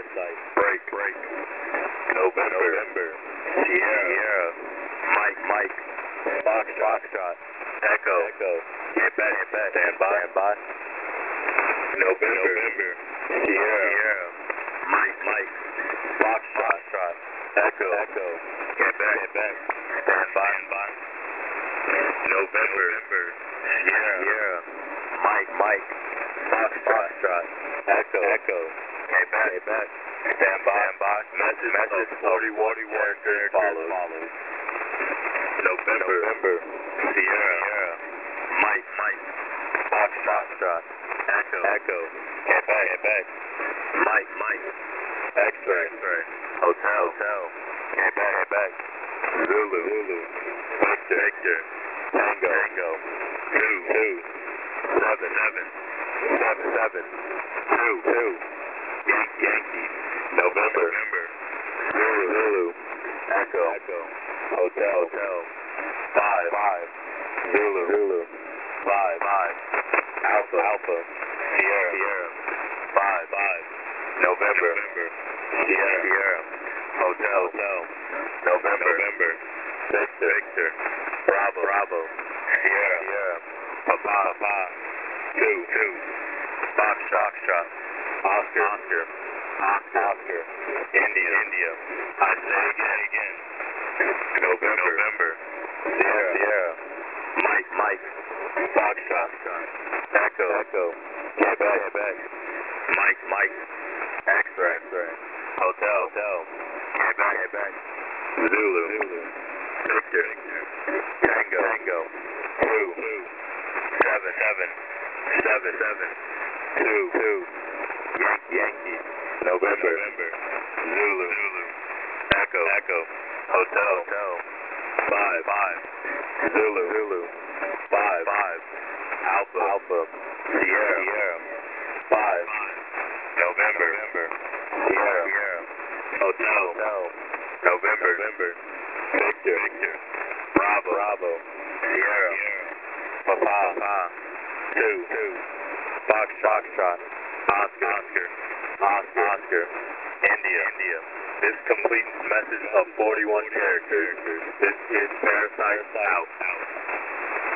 break, November, Sierra, Mike, Foxtrot, Echo, get back, stand by, November, Sierra, Mike, Foxtrot, Echo, get back, stand by, November, Sierra, Mike, Foxtrot, Echo, get back, stand by, message 41 characters follows. November, Sierra, Mike, Foxtrot, Echo, get back, Mike, X-ray, Hotel, get back, Zulu, Victor, Tango, 2, 7, 2, Yankee, November, Zulu, Echo, Hotel, 5, Zulu, 5, Alpha, Sierra, 5, November, Sierra, Hotel, November, Victor, Bravo, Sierra, Papa, 2, Foxtrot, Oscar, India, I say again, November, Sierra, Mike, Foxtrot, Echo, get back, Mike, X-ray, Hotel, get back, Zulu, Victor, Tango, 2, 7, 2, Yankee, November, Zulu, Echo, Hotel, 5, Zulu, 5, Alpha, Sierra, 5, November, Sierra, Hotel, November, Victor, Bravo, Sierra, Papa, 2, Foxtrot, Oscar, India. This completes message of 41 characters. This is Parasite out.